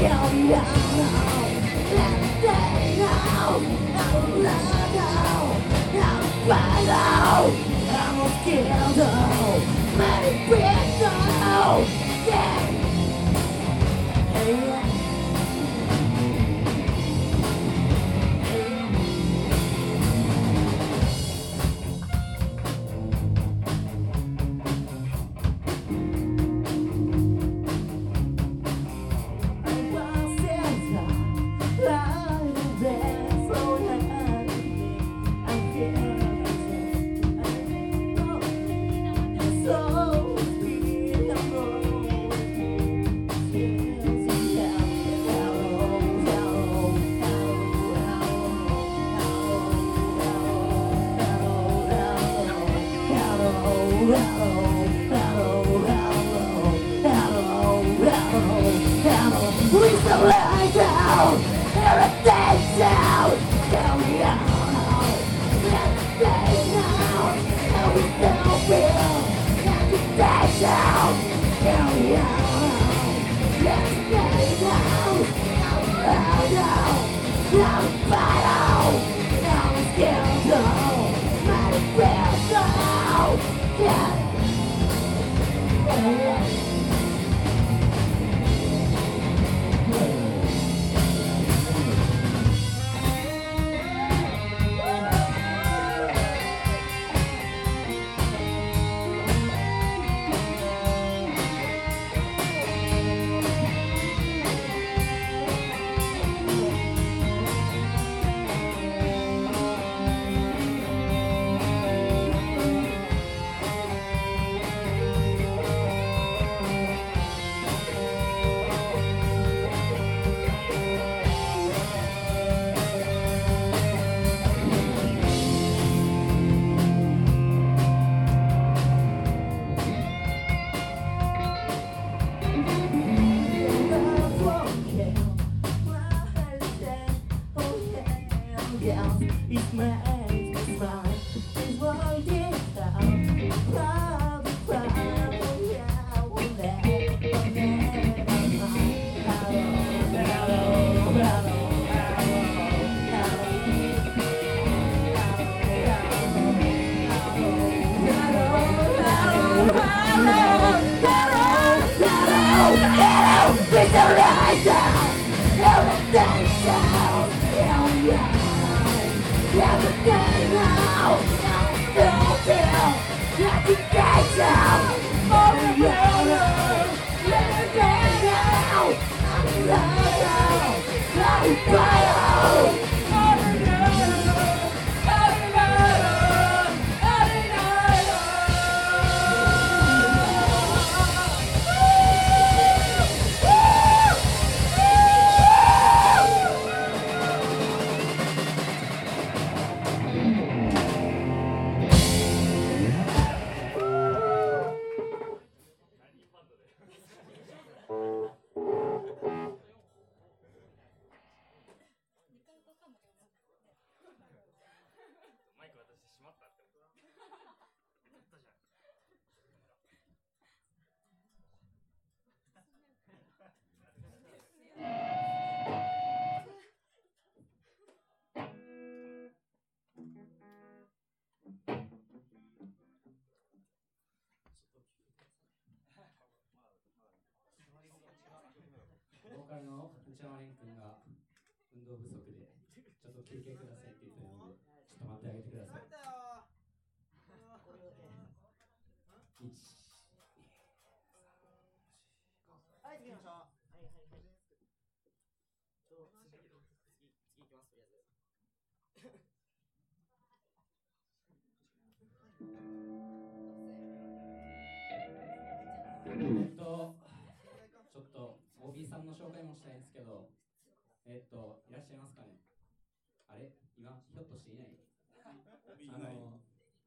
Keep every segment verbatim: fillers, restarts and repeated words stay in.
えっと、ちょっと オービー さんの紹介もしたいんですけど、えっと、いらっしゃいますかね。あれ今、ひょっとしていない？あの、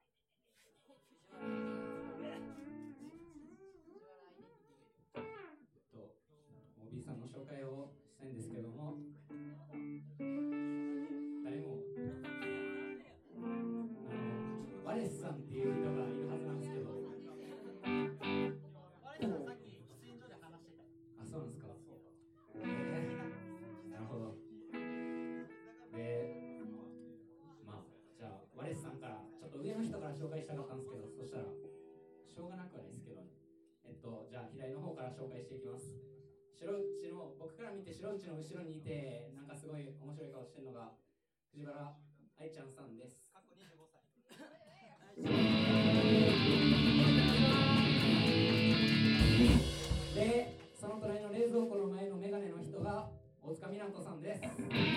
えっと、オービー さんの紹介をしたいんですけども、誰も、あの、ワレスさんっていう人がいるはずなんですけど、あ、そうなんですか。えしたかったんですけど、そしたらしょうがなくはないですけどね。えっとじゃあ左の方から紹介していきます。白内の僕から見て白内の後ろにいてなんかすごい面白い顔してるのが藤原愛ちゃんさんです。過去にじゅうごさいで、その隣の冷蔵庫の前のメガネの人が大塚みなとさんです。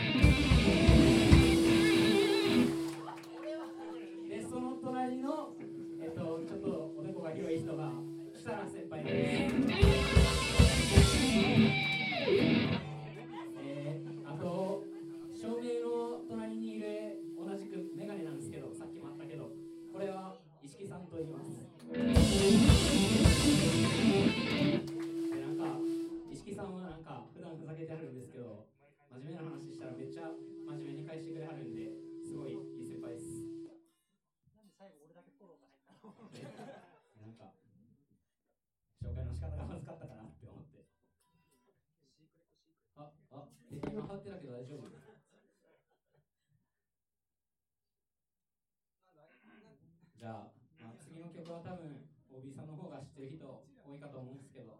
で、その隣のえっとちょっとおでこが広い人が設楽先輩です。えー、あと照明の隣にいる同じくメガネなんですけど、さっきもあったけどこれは石木さんと言います。で、なんか石木さんはなんか普段ふざけてはるんですけど、真面目な話したらめっちゃ真面目に返してくれはるんで、すごいいい先輩です。なんで最後俺だけフォローが入ったのなんか紹介の仕方がまずかったかなって思って。あ、あ、今貼ってたけど大丈夫？じゃあ、まあ、次の曲は多分 オービー さんの方が知ってる人多いかと思うんですけど、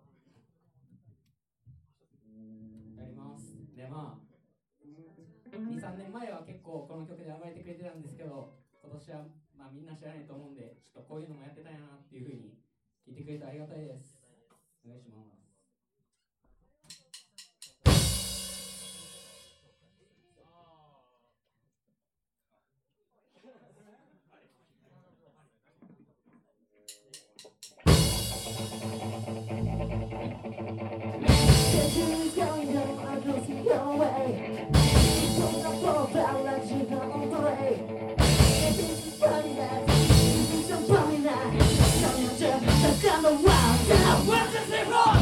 やります。で、まあに、さんねんまえは結構この曲で暴れてくれてたんですけど、今年はまあみんな知らないと思うんで、ちょっとこういうのもやってたんやなっていう風に聞いてくれてありがたいです。お願いします。Somebody that, somebody that, that's on the wild. What's this for?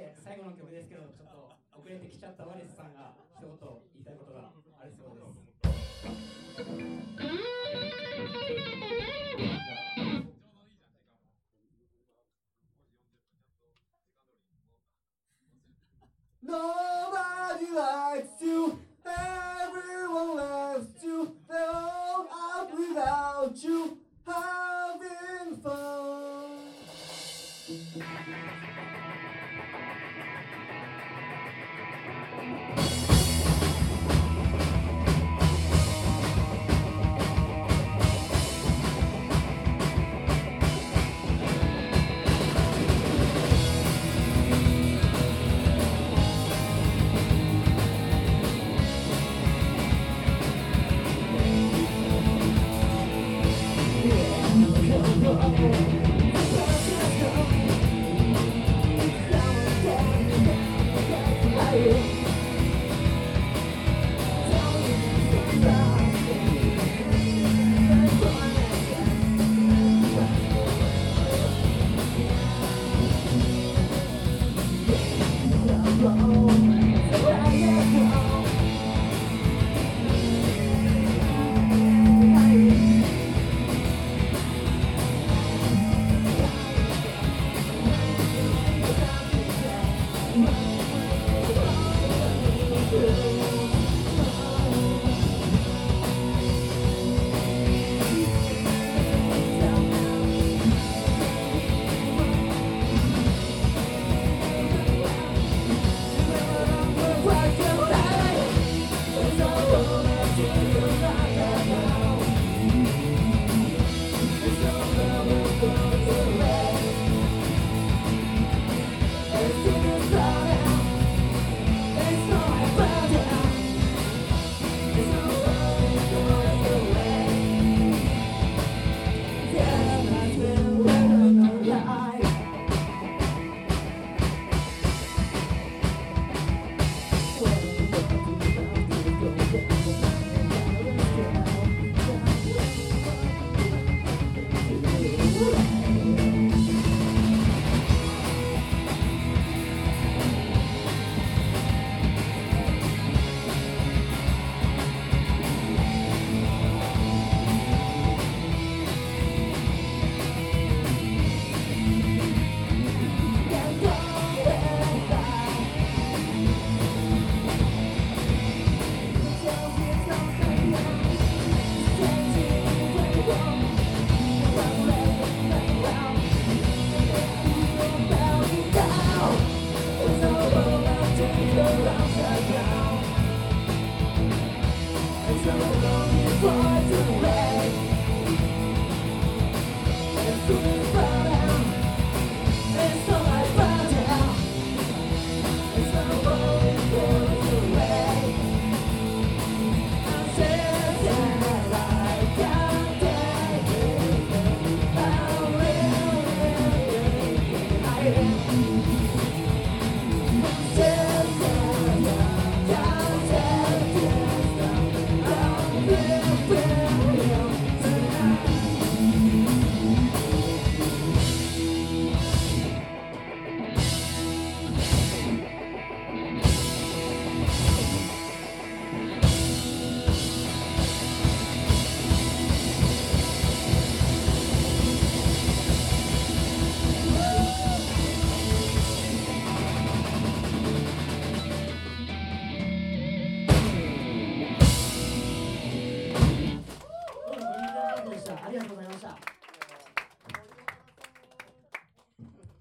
で最後の曲ですけど、ちょっと遅れてきちゃったワレスさんが一言言いたいことがあるそうです。 Nobody likes you, everyone loves you, they're all out without you, having fun. Oh